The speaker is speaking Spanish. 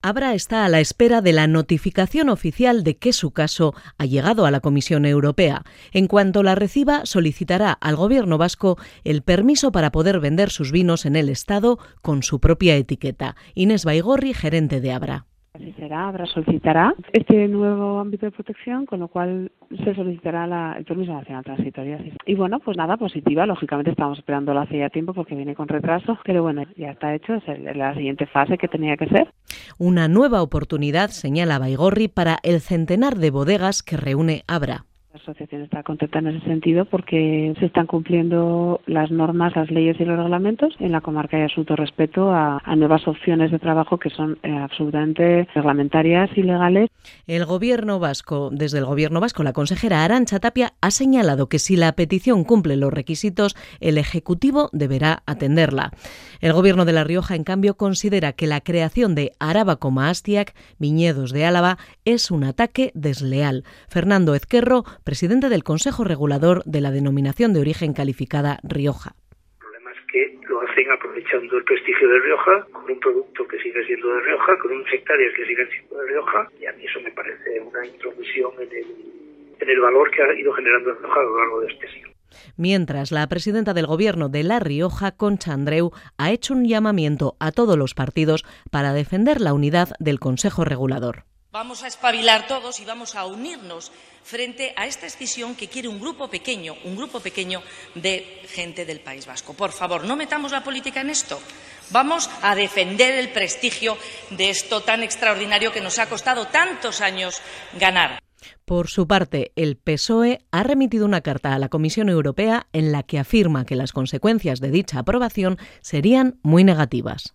Abra está a la espera de la notificación oficial de que su caso ha llegado a la Comisión Europea. En cuanto la reciba, solicitará al Gobierno vasco el permiso para poder vender sus vinos en el Estado con su propia etiqueta. Inés Baigorri, gerente de Abra. Así será, Abra solicitará este nuevo ámbito de protección, con lo cual se solicitará el permiso nacional transitorio. Y bueno, pues nada, positiva. Lógicamente estábamos esperándolo hace ya tiempo porque viene con retraso, pero bueno, ya está hecho, es la siguiente fase que tenía que ser. Una nueva oportunidad, señala Baigorri, para el centenar de bodegas que reúne Abra. La asociación está contenta en ese sentido porque se están cumpliendo las normas, las leyes y los reglamentos. En la comarca hay absoluto respeto a nuevas opciones de trabajo que son absolutamente reglamentarias y legales. Desde el Gobierno vasco, la consejera Arantxa Tapia ha señalado que si la petición cumple los requisitos, el Ejecutivo deberá atenderla. El Gobierno de La Rioja, en cambio, considera que la creación de Araba Astiac, viñedos de Álava, es un ataque desleal. Fernando Ezquerro, presidente del Consejo Regulador de la Denominación de Origen Calificada Rioja. El problema es que lo hacen aprovechando el prestigio de Rioja, con un producto que sigue siendo de Rioja, con unas hectáreas que siguen siendo de Rioja, y a mí eso me parece una intromisión en el valor que ha ido generando Rioja a lo largo de este siglo. Mientras, la presidenta del Gobierno de La Rioja, Concha Andreu, ha hecho un llamamiento a todos los partidos para defender la unidad del Consejo Regulador. Vamos a espabilar todos y vamos a unirnos frente a esta escisión que quiere un grupo pequeño de gente del País Vasco. Por favor, no metamos la política en esto. Vamos a defender el prestigio de esto tan extraordinario que nos ha costado tantos años ganar. Por su parte, el PSOE ha remitido una carta a la Comisión Europea en la que afirma que las consecuencias de dicha aprobación serían muy negativas.